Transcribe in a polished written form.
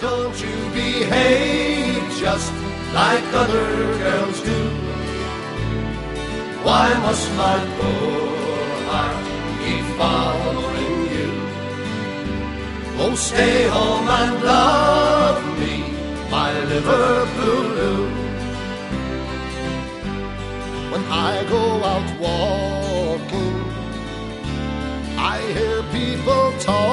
don't you behave just like other girls do? Why must my poor heart keep following you? Oh, stay home and love me, my Liverpool. When I go out walking, I hear people talk.